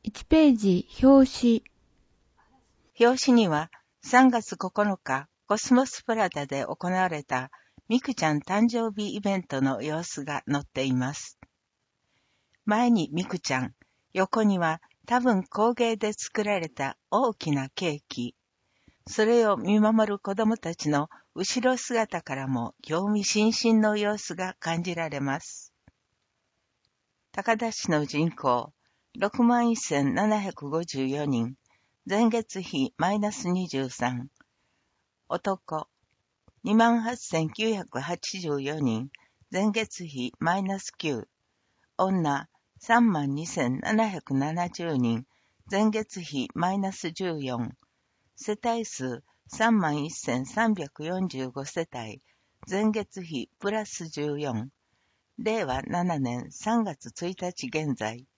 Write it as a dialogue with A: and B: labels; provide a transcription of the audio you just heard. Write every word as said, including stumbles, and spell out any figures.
A: いちページ、表紙。
B: 表紙にはさんがつここのか、コスモスプラザで行われたミクちゃん誕生日イベントの様子が載っています。前にミクちゃん、横には多分工芸で作られた大きなケーキ。それを見守る子供たちの後ろ姿からも興味津々の様子が感じられます。高田市の人口、ろくまんせんななひゃくごじゅうよにん、前月比マイナスにじゅうさん。男、にまんはっせんきゅうひゃくはちじゅうよにん、前月比マイナスきゅう。女、さんまんにせんななひゃくななじゅうにん、前月比マイナスじゅうよん。世帯数さんまんせんさんびゃくよんじゅうご世帯、前月比プラスじゅうよん。れいわななねんさんがつついたち現在、